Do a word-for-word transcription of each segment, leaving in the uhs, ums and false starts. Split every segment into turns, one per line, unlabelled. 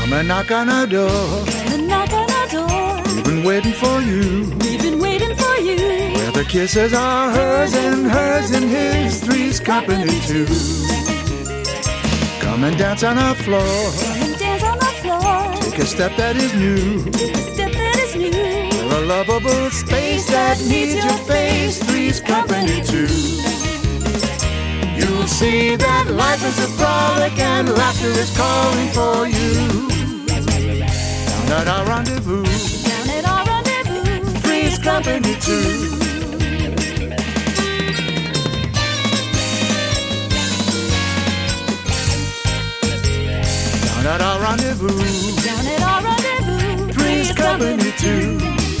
Come and knock on our door.
Come and knock on our door.
We've been waiting for you.
We've been waiting for you.
Where the kisses are hers and hers and his, three's company too. Come and dance on our floor.
Come and dance on our floor.
Take a step that is new.
Take a step that is new.
We're a lovable space that needs your face, three's company too. You'll see that life is a frolic and laughter is calling for you. Down at our rendezvous.
Down at our rendezvous.
Three's company too. Down at our rendezvous.
Down at our rendezvous.
Three's company too.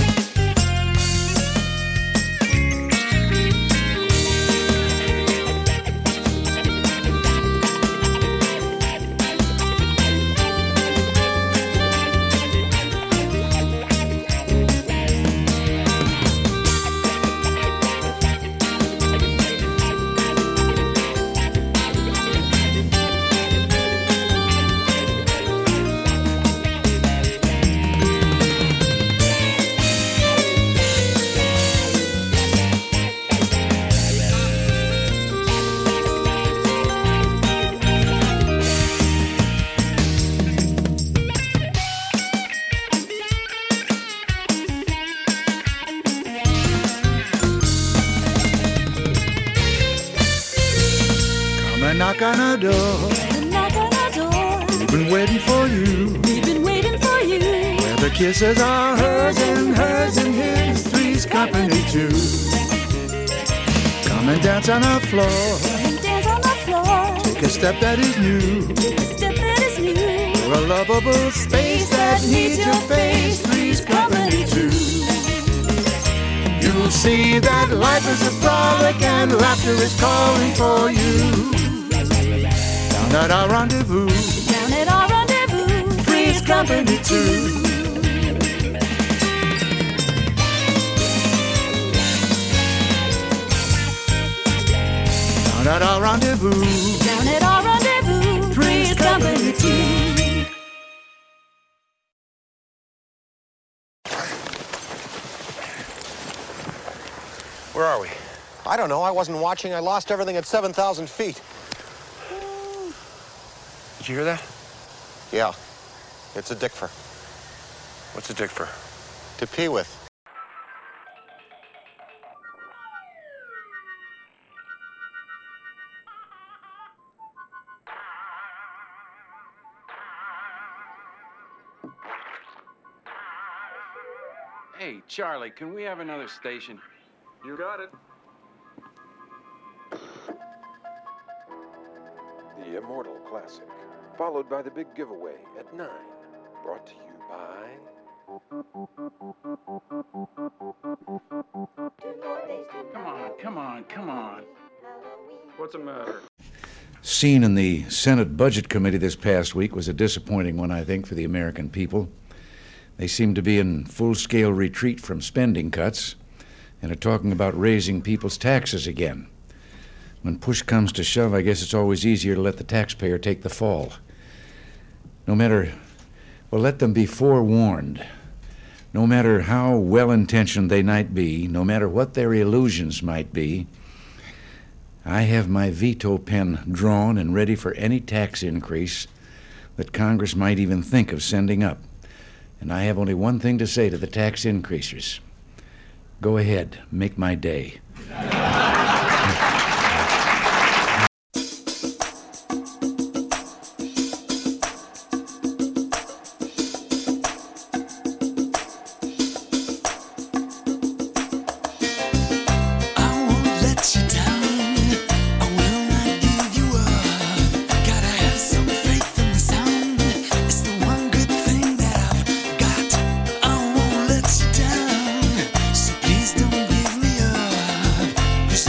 Knock on our door.
Knock on our door.
We've been waiting for you.
We've been waiting for you.
Where the kisses are hers and hers and his, three's company too. Come and dance on our floor.
Come and dance on our floor.
Take a step that is new.
Take a step that is new.
We're a lovable space that needs your face, three's company too. You'll see that life is a frolic and laughter is calling for you. Down at our rendezvous.
Down at our rendezvous.
Three's company too. Down at our rendezvous.
Down at our rendezvous.
Three's company too.
Where are we?
I don't know. I wasn't watching. I lost everything at seven thousand feet.
Did you hear that?
Yeah. It's a dickfer.
What's a dickfer?
To pee with.
Hey, Charlie, can we have another station?
You got it.
The Immortal Classic, followed by the big giveaway at nine. Brought to you by...
Come on, come on, come on.
What's the matter?
Scene in the Senate Budget Committee this past week was a disappointing one, I think, for the American people. They seem to be in full-scale retreat from spending cuts and are talking about raising people's taxes again. When push comes to shove, I guess it's always easier to let the taxpayer take the fall. No matter, well, let them be forewarned. No matter how well-intentioned they might be, no matter what their illusions might be, I have my veto pen drawn and ready for any tax increase that Congress might even think of sending up. And I have only one thing to say to the tax increasers. Go ahead, make my day.
Please don't give me up.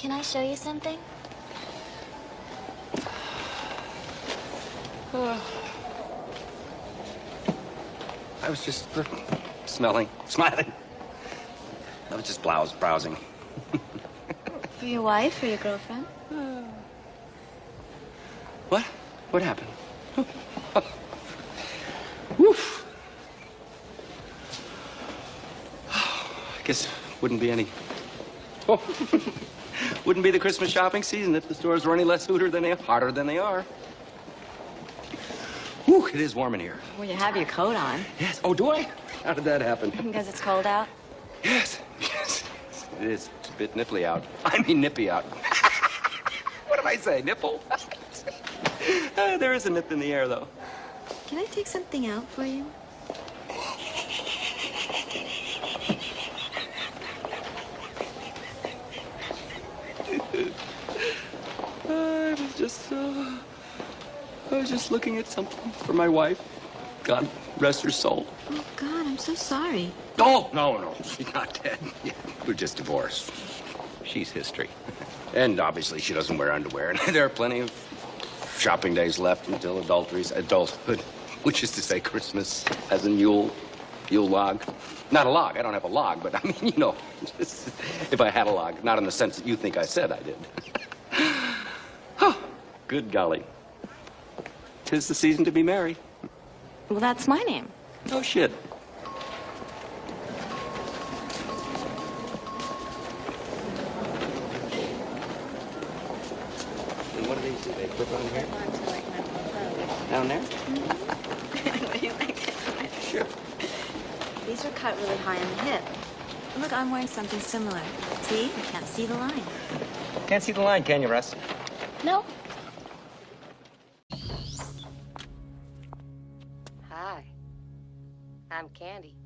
Can I show you something?
Uh, I was just uh, smelling, smiling. I was just blouse browsing.
For your wife or your girlfriend?
Uh, what? What happened? Woof. I guess wouldn't be any. Oh. Wouldn't be the Christmas shopping season if the stores were any less hooter than they are, hotter than they are. Whew, it is warm in here.
Well, you have your coat on.
Yes. Oh, do I? How did that happen?
Because it's cold out?
Yes. Yes. It is. It's a bit nipply out. I mean nippy out. What did I say? Nipple? uh, there is a nip in the air, though.
Can I take something out for you?
I was just, uh, I was just looking at something for my wife. God rest her soul.
Oh, God, I'm so sorry.
Oh, no, no, she's not dead. Yeah, we're just divorced. She's history. And obviously she doesn't wear underwear. And there are plenty of shopping days left until adultery's adulthood, which is to say Christmas as a Yule, Yule log. Not a log. I don't have a log, but I mean, you know, just, if I had a log, not in the sense that you think I said I did. Oh, good golly. 'Tis the season to be merry.
Well, that's my name.
Oh, shit. And what do these do? They clip on here? Down there?
What do you think?
Sure.
These are cut really high on the hip. Look, I'm wearing something similar. See? You can't see the line.
Can't see the line, can you, Russ?
No.
Hi. I'm Candy.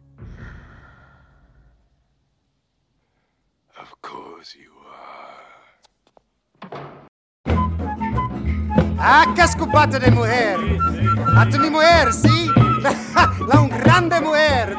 Of course you are.
Ah, che scopata de mujer! Hasta mi mujer, ¿sí? La un grande mujer!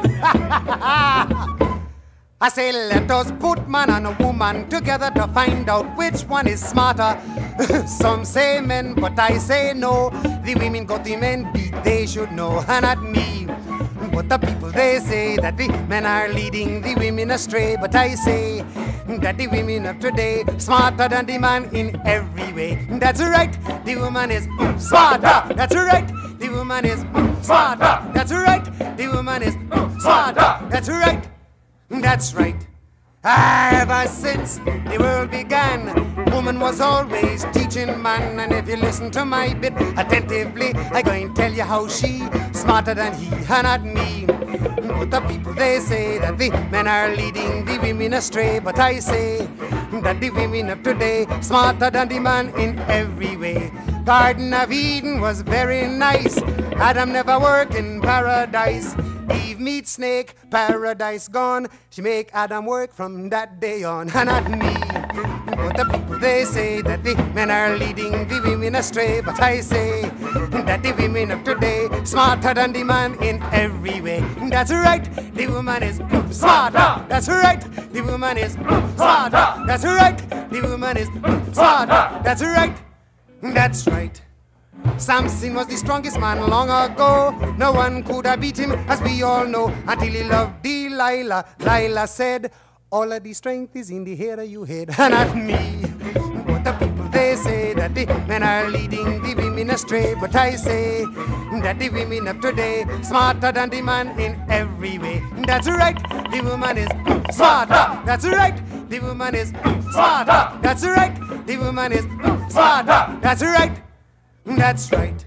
I say, let us put man and a woman together to find out which one is smarter. Some say men, but I say no. The women got the men beat, they should know, and not me. But the people, they say that the men are leading the women astray. But I say that the women of today smarter than the man in every way. That's right, the woman is smarter. That's right, the woman is smarter. That's right, the woman is smarter. That's right. That's right. Ever since the world began, woman was always teaching man. And if you listen to my bit attentively, I'm going to tell you how she smarter than he and not me. But the people, they say that the men are leading the women astray. But I say that the women of today smarter than the man in every way. Garden of Eden was very nice. Adam never worked in paradise. Eve meet snake, paradise gone. She make Adam work from that day on, and not me. But the people, they say that the men are leading the women astray. But I say that the women of today smarter than the man in every way. That's right, the woman is smarter. That's right, the woman is smarter. That's right, the woman is smarter. That's right, that's right. Samson was the strongest man long ago. No one could have beat him, as we all know, until he loved Delilah. Delilah said, all of the strength is in the hair of your head, and not me. But the people, they say that the men are leading the women astray. But I say that the women of today smarter than the man in every way. That's right, the woman is smarter. That's right, the woman is smarter. That's right, the woman is smarter. That's right. That's right.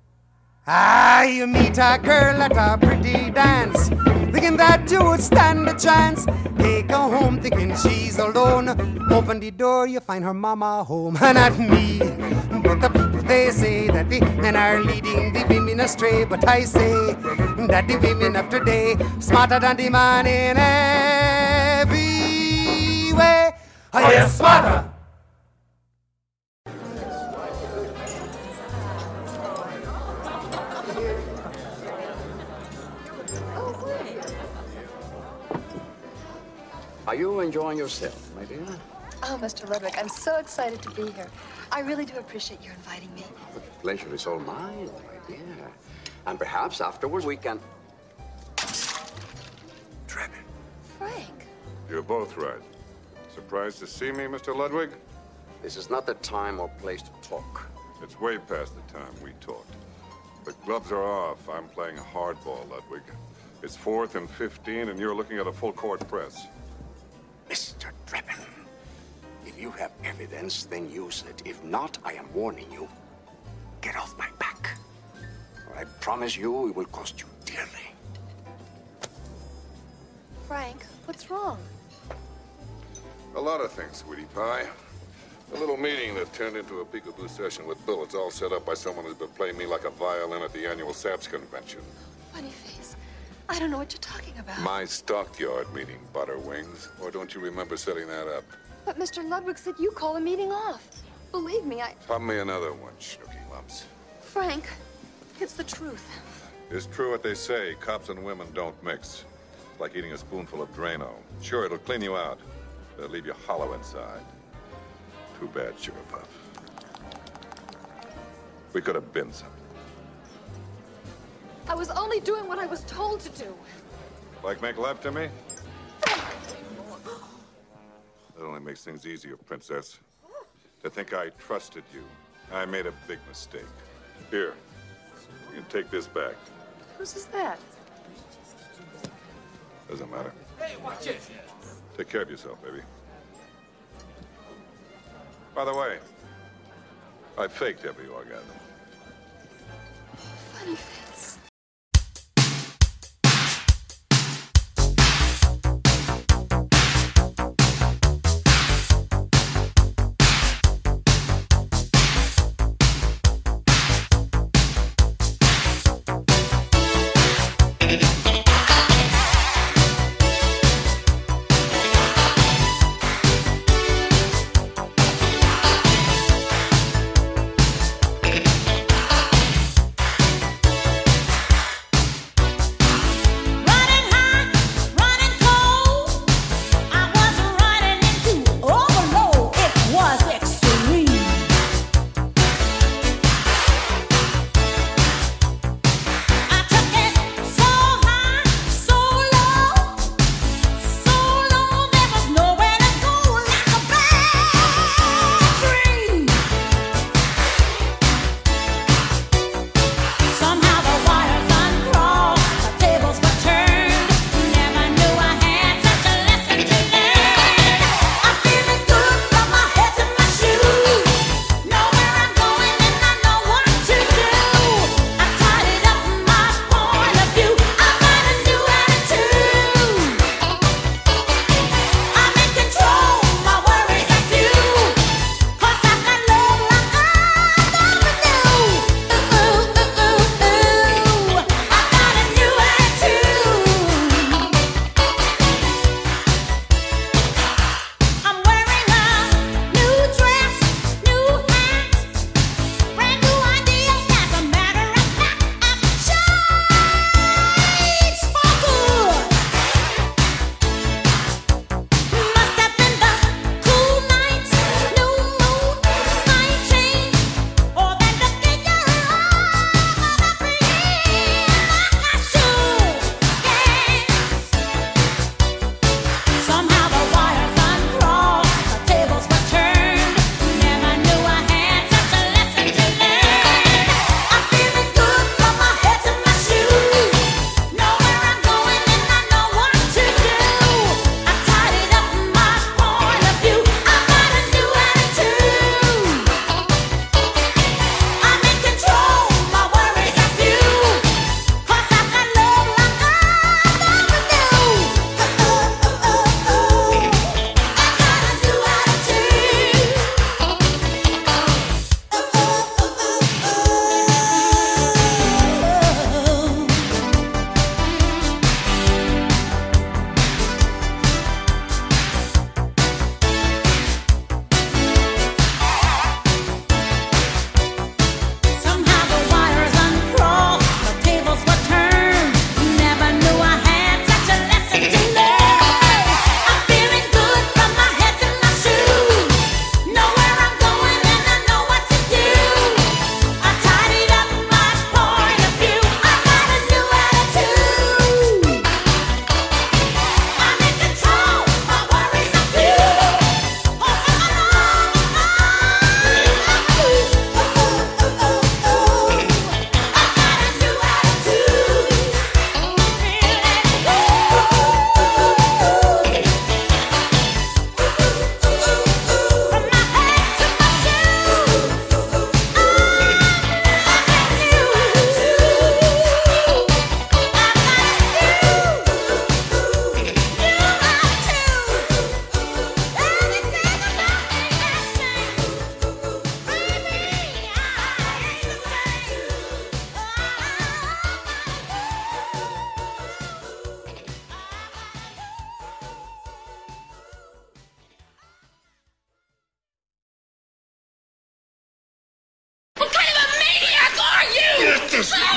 Ah, you meet a girl at a pretty dance, thinking that you would stand a chance. Take her home thinking she's alone. Open the door, you find her mama home, and not me. But the people, they say that the men are leading the women astray. But I say that the women of today smarter than the man in every way. Oh, yes, smarter.
Are you enjoying yourself, my dear?
Oh, Mister Ludwig, I'm so excited to be here. I really do appreciate you inviting me.
The pleasure is all mine, my dear. And perhaps afterwards we can...
Drebin.
Frank.
You're both right. Surprised to see me, Mister Ludwig?
This is not the time or place to talk.
It's way past the time we talked. The gloves are off. I'm playing hardball, Ludwig. It's fourth and fifteen, and you're looking at a full-court press.
Mister Drebin, if you have evidence, then use it. If not, I am warning you. Get off my back. Or I promise you it will cost you dearly.
Frank, what's wrong?
A lot of things, sweetie pie. A little meeting that turned into a peekaboo session with bullets, all set up by someone who's been playing me like a violin at the annual SAPS convention.
Funny face. I don't know what you're talking about.
My stockyard meeting, Butterwings. Or don't you remember setting that up?
But Mister Ludwig said you call a meeting off. Believe me, I...
Pop me another one, Snooky Lumps.
Frank, it's the truth.
It's true what they say. Cops and women don't mix. It's like eating a spoonful of Drano. Sure, it'll clean you out. But it'll leave you hollow inside. Too bad, Sugar Puff. We could have been something.
I was only doing what I was told to do.
Like make love to me? That only makes things easier, Princess. To think I trusted you. I made a big mistake. Here, you can take this back.
Whose is that?
Doesn't matter.
Hey, watch it.
Take care of yourself, baby. By the way, I faked every orgasm.
Funny face.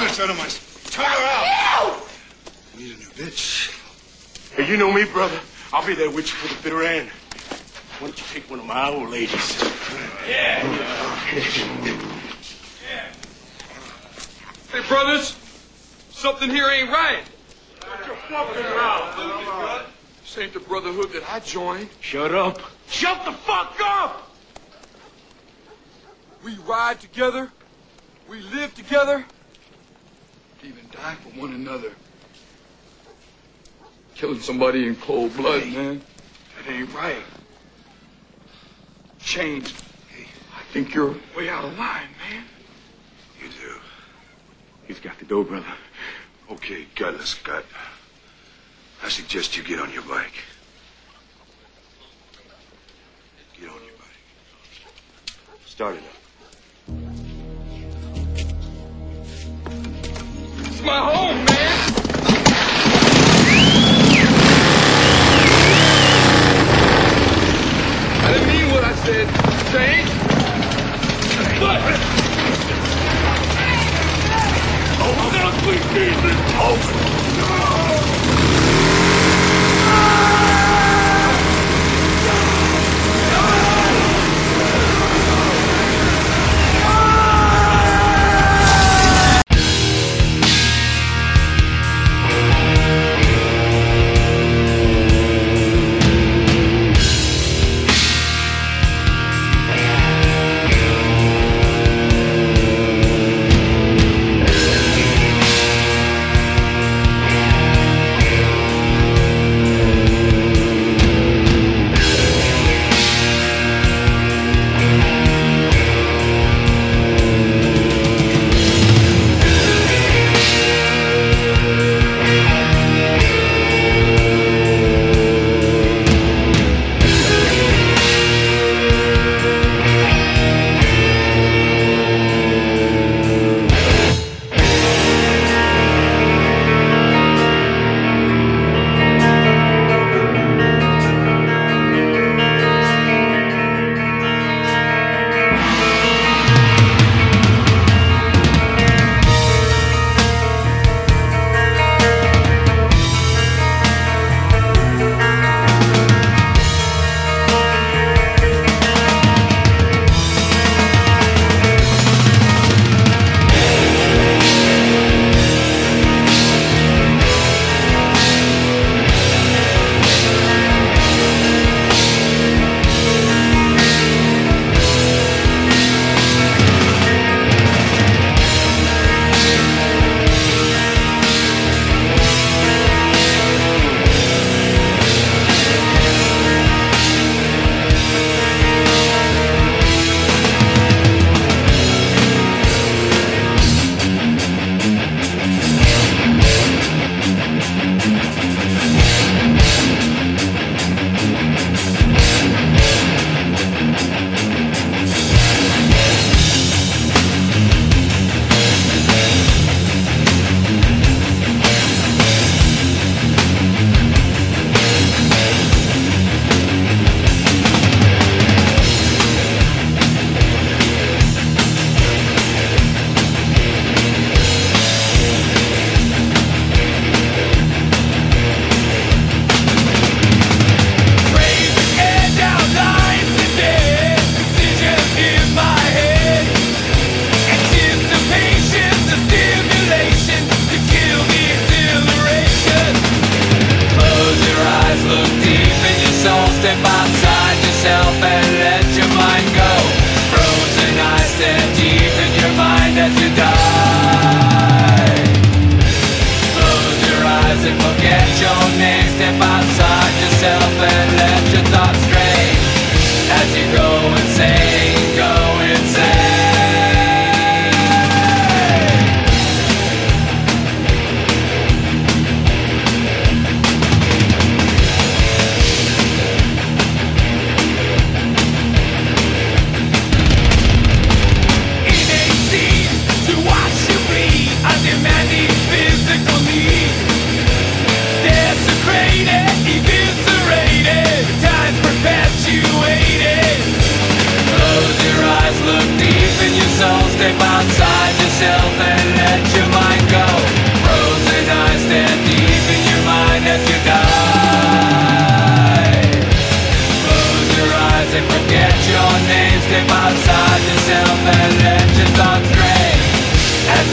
honest, otherwise. Turn her out! I need a new bitch. Hey, you know me, brother. I'll be there with you for the bitter end. Why don't you take one of my old ladies? Yeah.
Yeah. Hey, brothers. Something here ain't right.
Shut your fucking mouth.
This ain't the brotherhood that I joined.
Shut up. Shut the fuck up!
We ride together. We live together. Even die for one another. Killing somebody in cold blood, hey, man.
That ain't right.
Changed. Hey, I think you're way out of line, man.
You do. He's got to go, brother. Okay, gutless gut. I suggest you get on your bike. Get on your bike. Start it up.
It's my home, man! I didn't mean what I said. Change. But... Open up, please, open.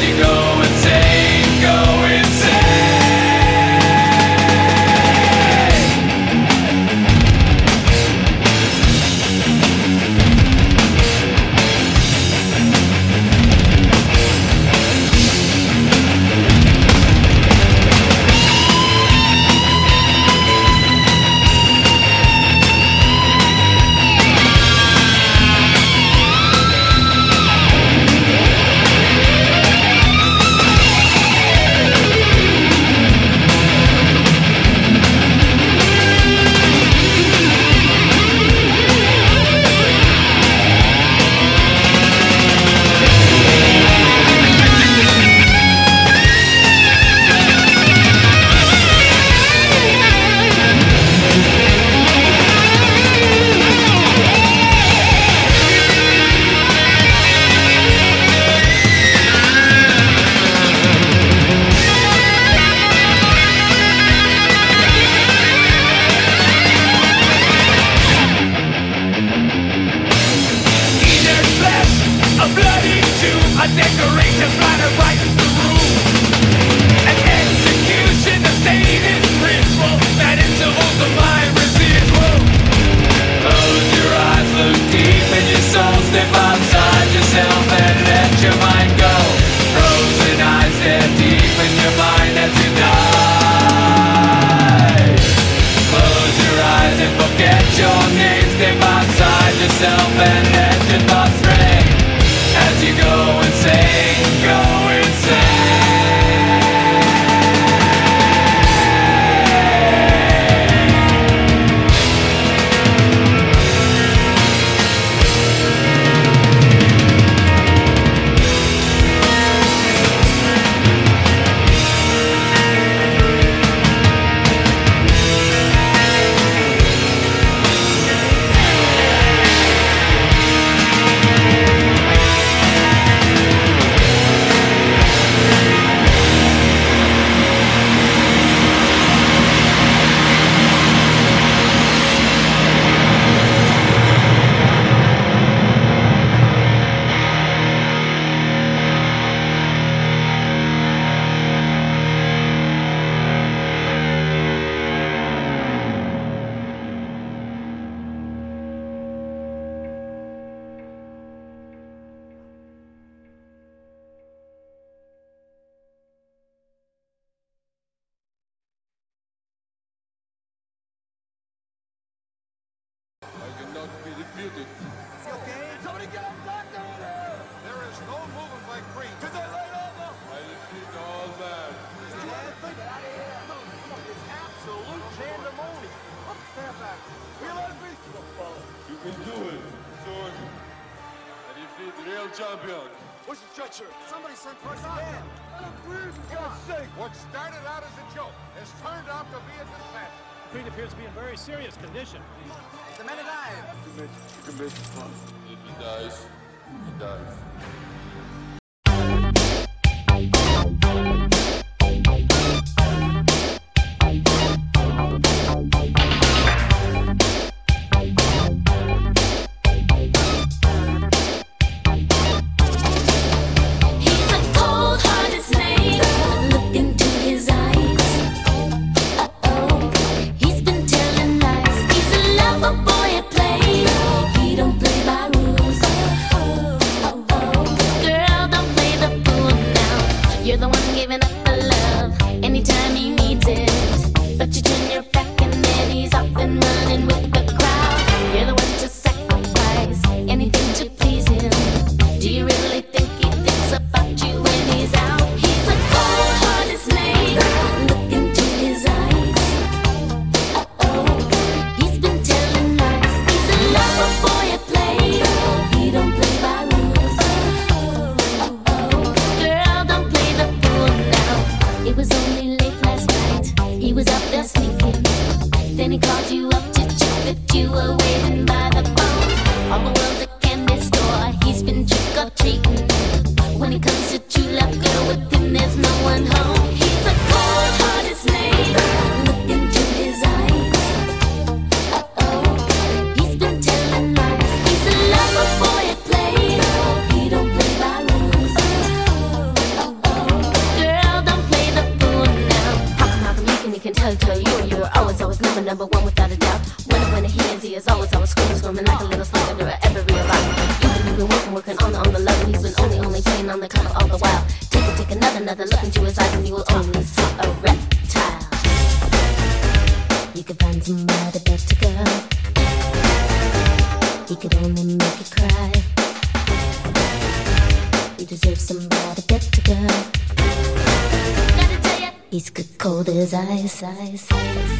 you go insane, go insane.
What started out as a joke has turned out to be a disaster.
Creed appears to be in very serious condition.
The man alive.
You can make it fun. If he dies, he dies.
It was only late last night. He was out there sneaking.
Not another look into his eyes and you will only see a reptile. You could find somebody better, girl. He could only make you cry. You deserve somebody better, girl. Gotta tell ya, he's good cold as ice, ice, ice, ice.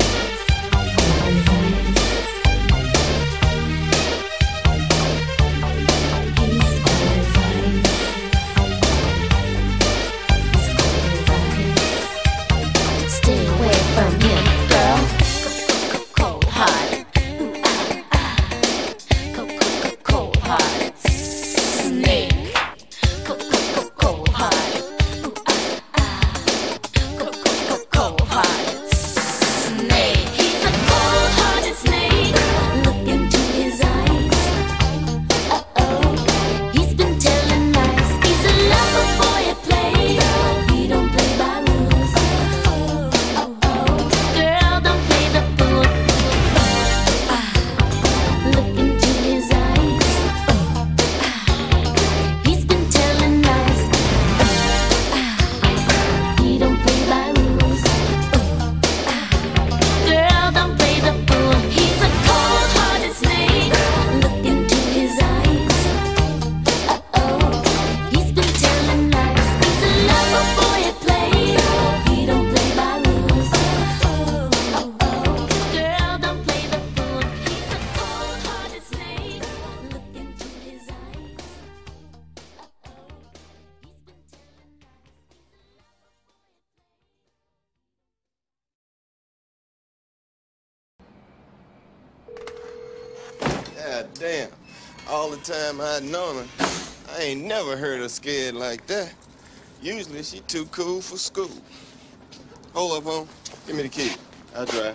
God damn. All the time I'd known her, I ain't never heard her scared like that. Usually she too cool for school. Hold up, home. Give me the key. I'll drive.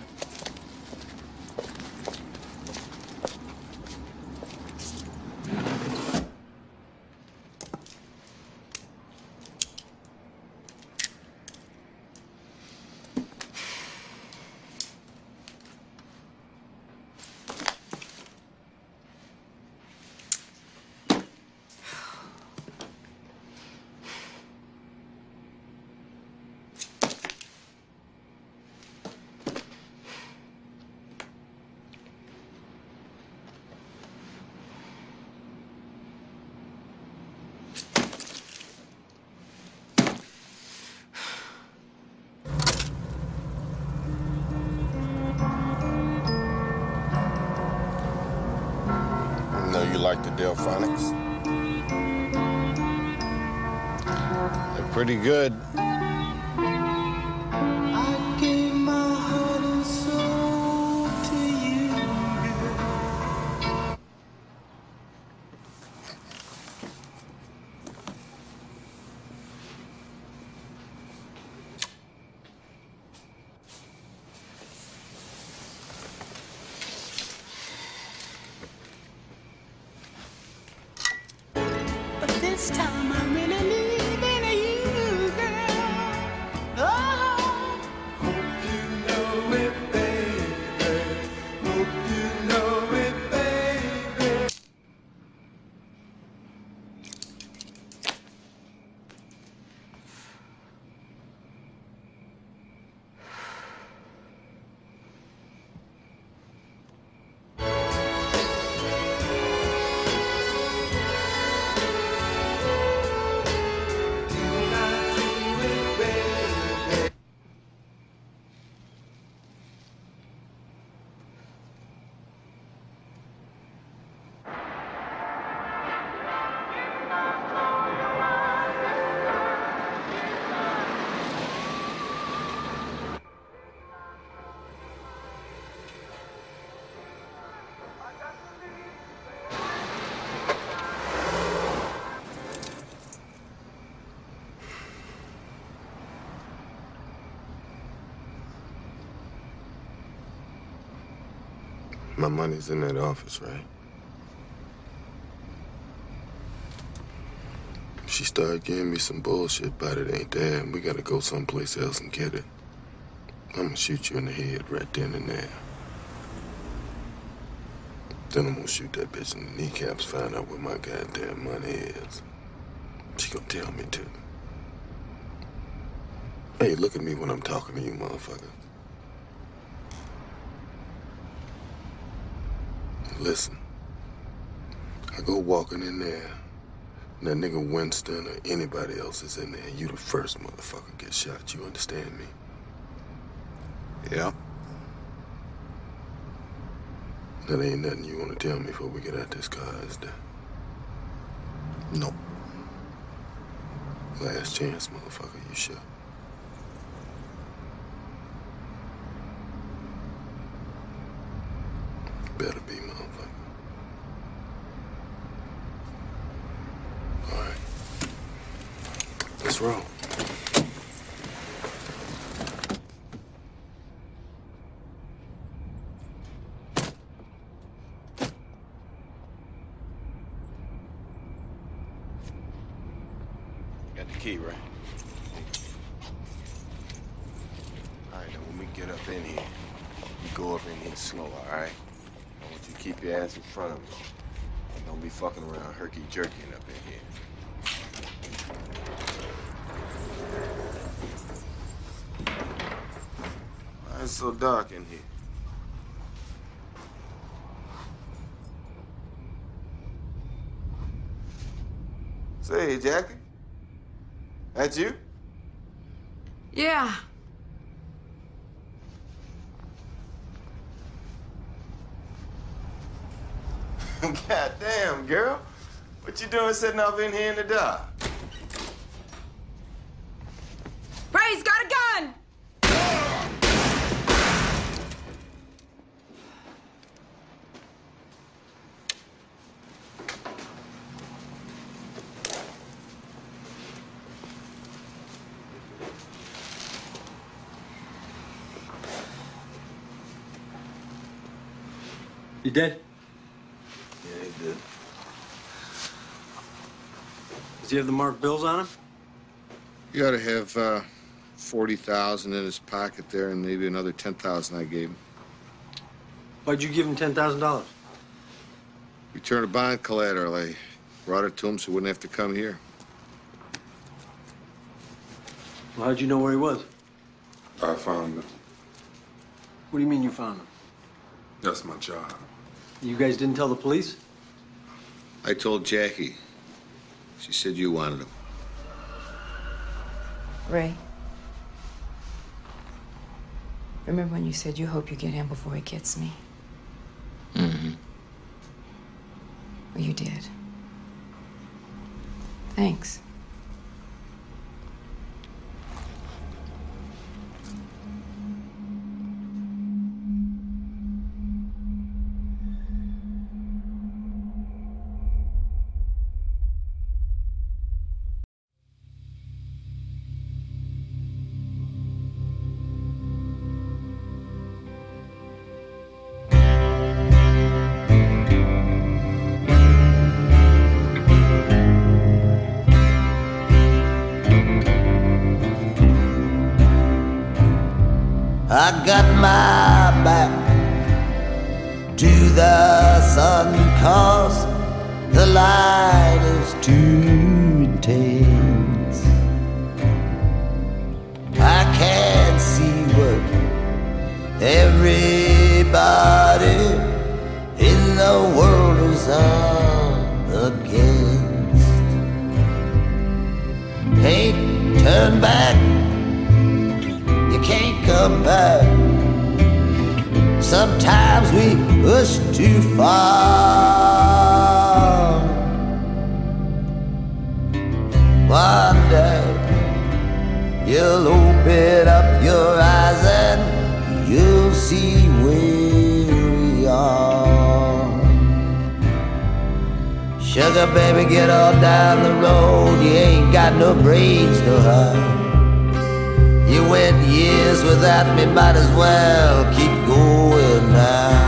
You like the Delphonics? They're pretty good.
I gave my heart and soul to you, girl. This time I'm really leaving you, girl. Oh, hope you know it, baby. Hope you know it, baby.
My money's in that office, right? If she started giving me some bullshit about it ain't there, and we gotta go someplace else and get it, I'm gonna shoot you in the head right then and there. Then I'm gonna shoot that bitch in the kneecaps, find out where my goddamn money is. She gonna tell me to. Hey, look at me when I'm talking to you, motherfucker. Listen. I go walking in there, and that nigga Winston or anybody else is in there, and you the first motherfucker get shot. You understand me?
Yeah.
That ain't nothing you want to tell me before we get out this car, is there?
No.
Last chance, motherfucker, you sure? Better be, motherfucker. All right. Let's roll.
Got the key, right?
All right, now when we get up in here, you go up in here slow, all right? I want you to keep your ass in front of me. And don't be fucking around herky-jerking up in here. Why is it so dark in here? Say, Jackie, that you?
Yeah.
Goddamn, girl. What you doing sitting up in here in the dark?
Ray's got a gun!
You dead?
Yeah, he did.
Does he have the marked bills on him?
He ought to have uh, forty thousand in his pocket there, and maybe another ten thousand I gave him.
Why'd you give him ten thousand dollars?
Return of bond collateral. I brought it to him so he wouldn't have to come here.
Well, how'd you know where he was?
I found him.
What do you mean you found him?
That's my job.
You guys didn't tell the police?
I told Jackie. She said you wanted him.
Ray. Remember when you said you hope you get him before he gets me?
Mm-hmm.
Well, you did. Thanks.
I got my back to the sun, 'cause the light is too intense. I can't see what everybody in the world is up against. Can't turn back, you can't come back. Sometimes we push too far. One day you'll open up your eyes and you'll see where we are. Sugar baby, get on down the road. You ain't got no brains to hide. You went years without me, might as well keep going now.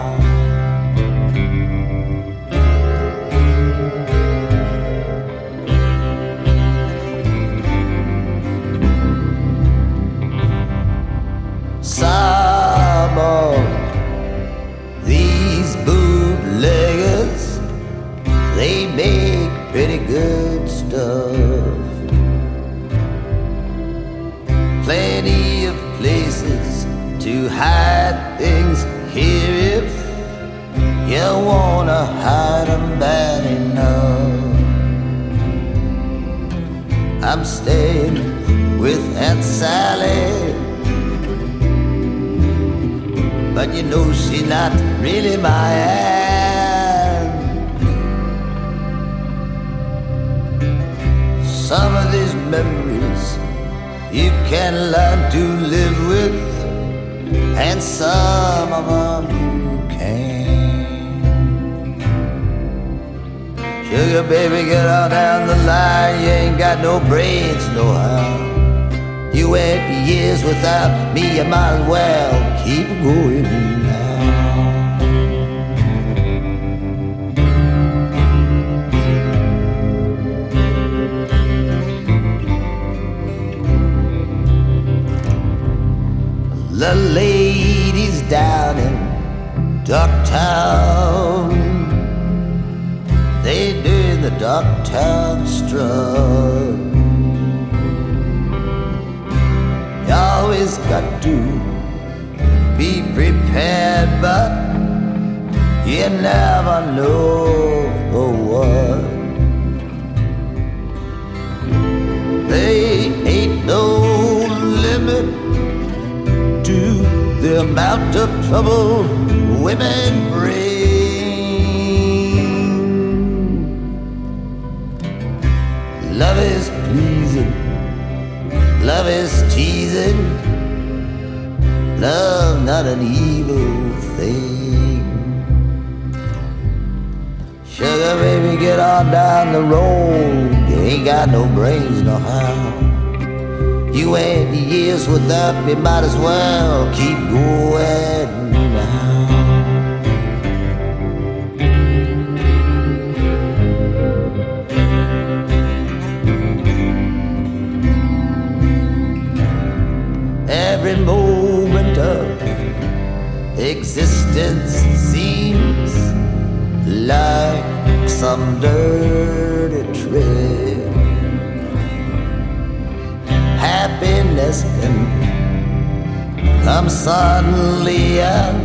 Some of these bootleggers, they make pretty good stuff. to hide things here if you wanna hide them bad enough. I'm staying with Aunt Sally, but you know she's not really my aunt. Some of these memories you can learn to live with, and some of them you can't. Sugar baby, get on down the line, you ain't got no brains, no how. You went years without me, you might as well keep going now. The ladies down in Ducktown, they do the Ducktown strut. You always got to be prepared, but you never know for what. They ain't no limit to the amount of trouble women bring. Love is pleasing, love is teasing, love not an evil thing. Sugar baby, get on down the road, you ain't got no brains no how. You went years without me, might as well keep going now. Every moment of existence seems like some dirty trick. Happiness can come suddenly and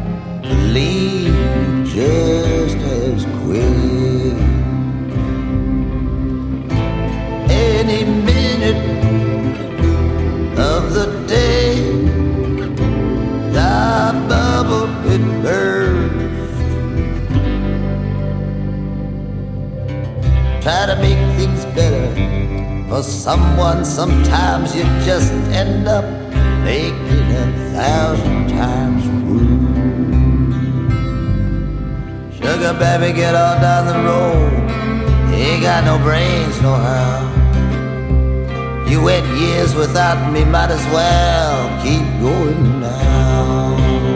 leave just as quick. Any minute of the day, the bubble could burst. Try to make things better for someone, sometimes you just end up making a thousand times worse. Sugar baby, get on down the road, you ain't got no brains no how. You went years without me, might as well keep going now.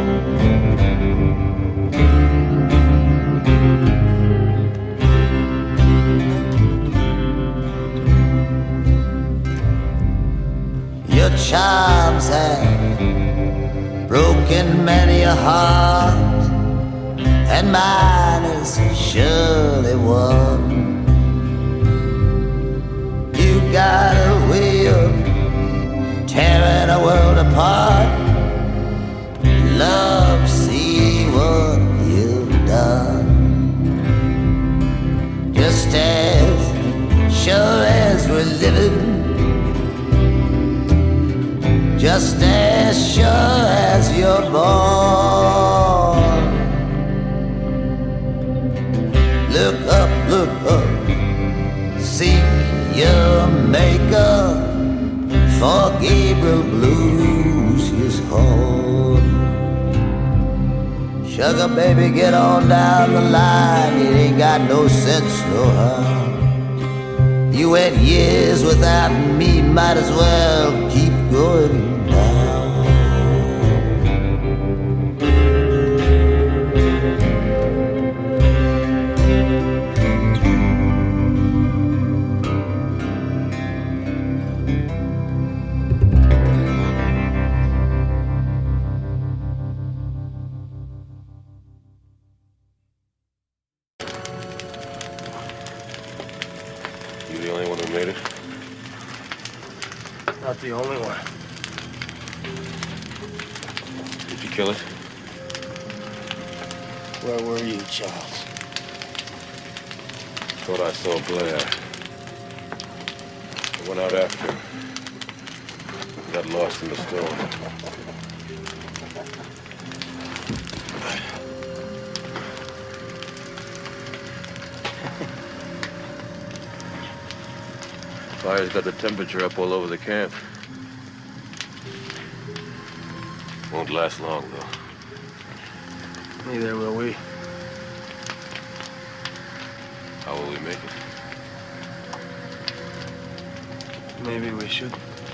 Your charms have broken many a heart, and mine is surely one. You got a way of tearing a world apart. Love, see what you've done. Just as sure as we're living, just as sure as you're born. Look up, look up, seek your maker, for Gabriel blues his horn. Sugar baby, get on down the line, you ain't got no sense no how. You went years without me, might as well keep going now.
You the only one who made it?
Not the only one.
kill it?
Where were you, Charles?
Thought I saw Blair. I went out after him. Got lost in the storm. Fire's got the temperature up all over the camp. Won't last long, though.
Neither will we.
How will we make it?
Maybe we should.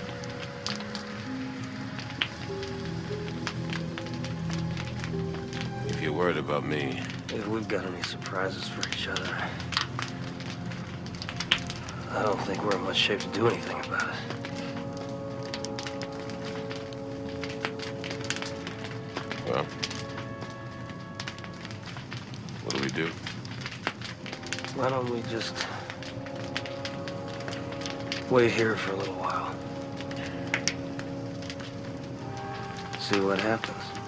If you're worried about me...
If we've got any surprises for each other, I don't think we're in much shape to do anything about it.
Well, what do we do?
Why don't we just wait here for a little while? See what happens.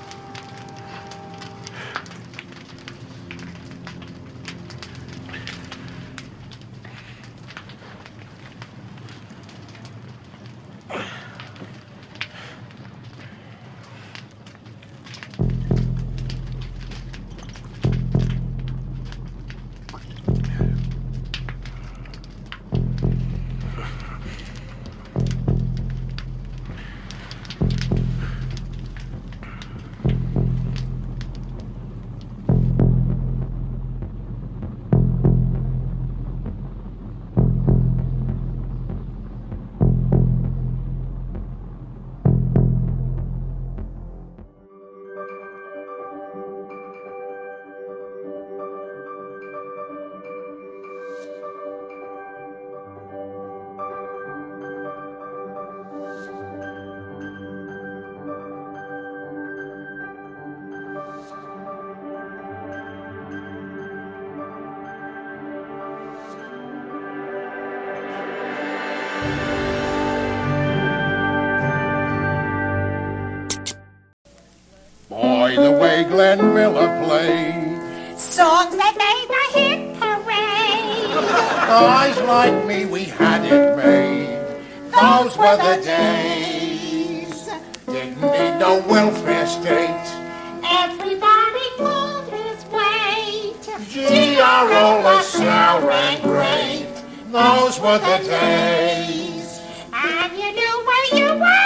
Boy, the way Glenn Miller played.
Songs that made the hit parade.
Guys like me, we had it made. Those were the days. Didn't need no welfare state.
Everybody pulled his weight.
G R O LaSalle ran great. Those were the days.
And you knew where you were.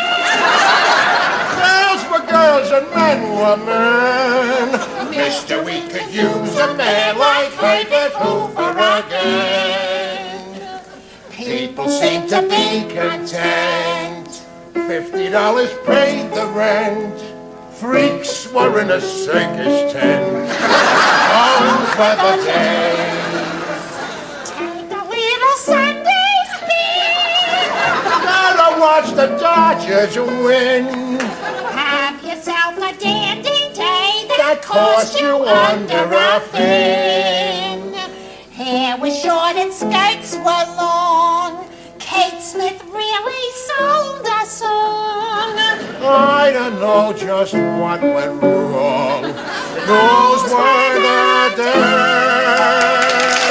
Girls were girls and men were men. Mister, we could use a man like Herbert Hoover again. People seem to be content. Fifty dollars paid the rent. Freaks were in a circus tent. Those were the days.
Take a little Sunday spin.
Gotta watch the Dodgers win.
Have yourself a dandy day
That cost you under a fin.
Hair was short and skirts were long. Kate Smith really sold a song.
I don't know just what went wrong. Those were the days.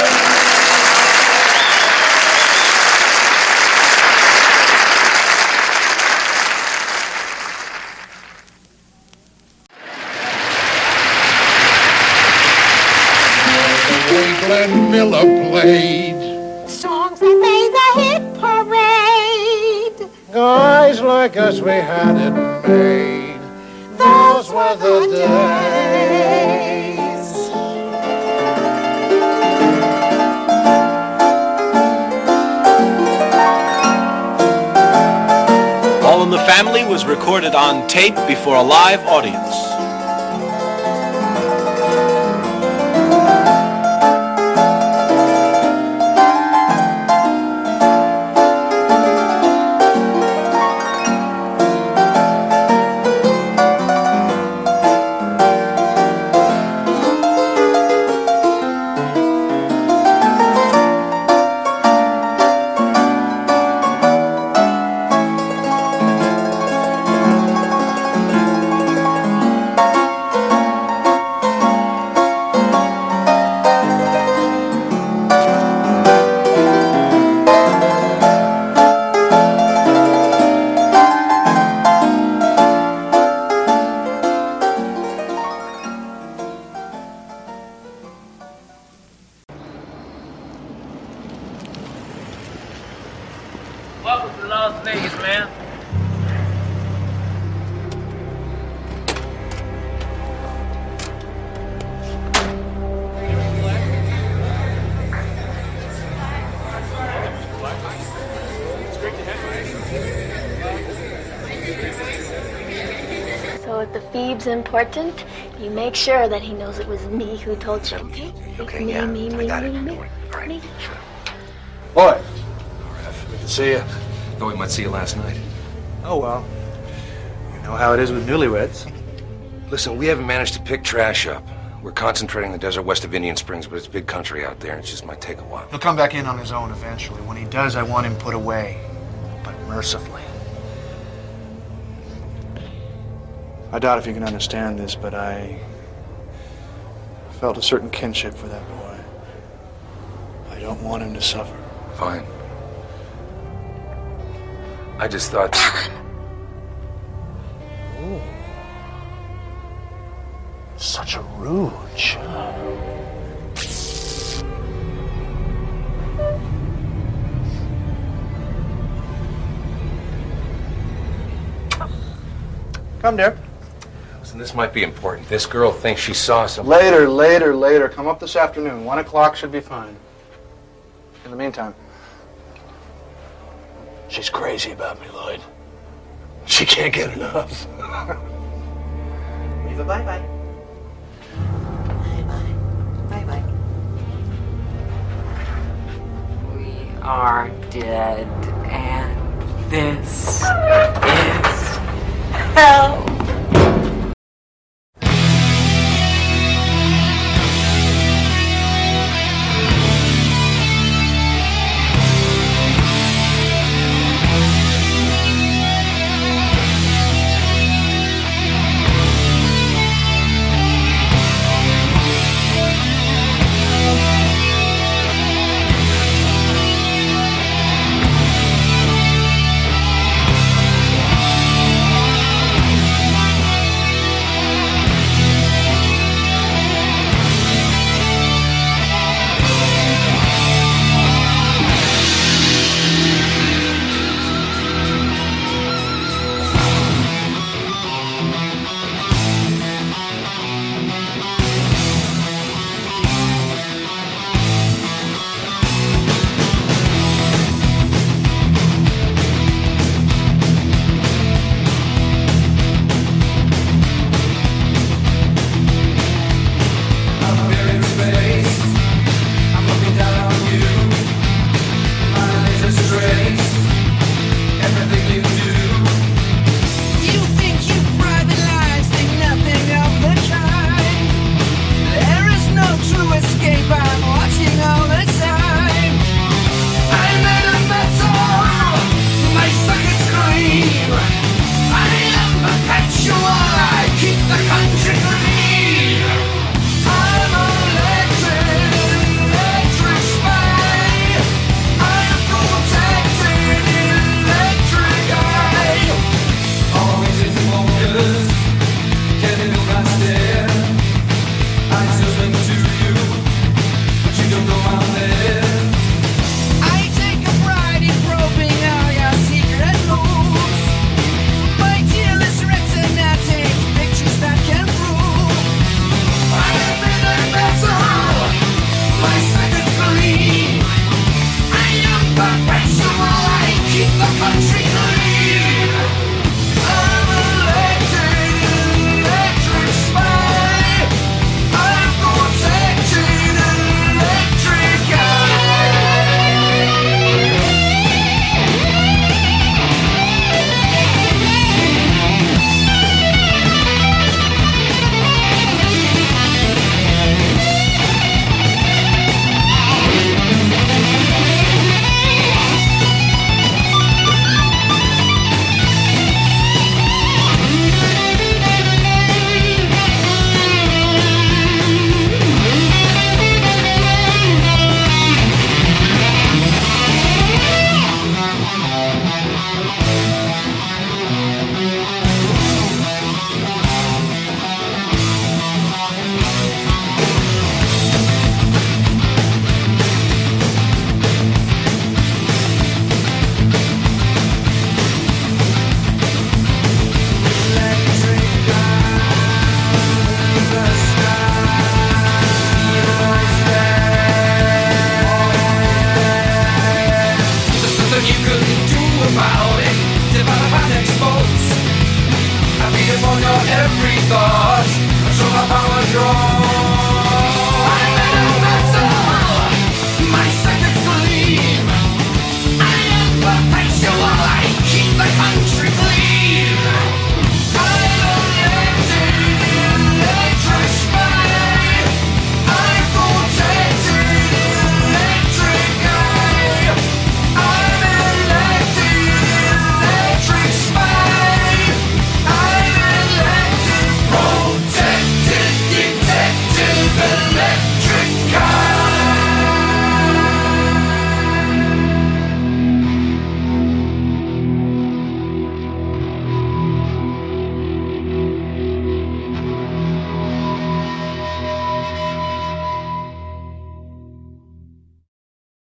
Glenn Miller played.
Songs that made the hit parade.
Guys like us, we had it made. Those were the days.
All in the Family was recorded on tape before a live audience.
So if the feeb's important, you make sure that he knows it was me who told you, okay?
Okay,
me,
yeah.
me, me,
I got
me,
it.
me,
Don't worry. All right.
me.
Boy.
Good to see you. Thought we might see you last night.
Oh, well. You know how it is with newlyweds.
Listen, we haven't managed to pick trash up. We're concentrating in the desert west of Indian Springs, but it's big country out there, and it just might take a while.
He'll come back in on his own eventually. When he does, I want him put away, but mercifully. I doubt if you can understand this, but I felt a certain kinship for that boy. I don't want him to suffer.
Fine. I just thought...
Ooh. Such a rouge. Come, dear.
Listen, this might be important. This girl thinks she saw something.
Later, later, later. Come up this afternoon. One o'clock should be fine. In the meantime, she's crazy about me, Lloyd. She can't get enough.
Leave a bye-bye.
Bye-bye.
We are dead, and this is hell.
About it, develop and expose. I mean,
upon your every thought. So my power draws.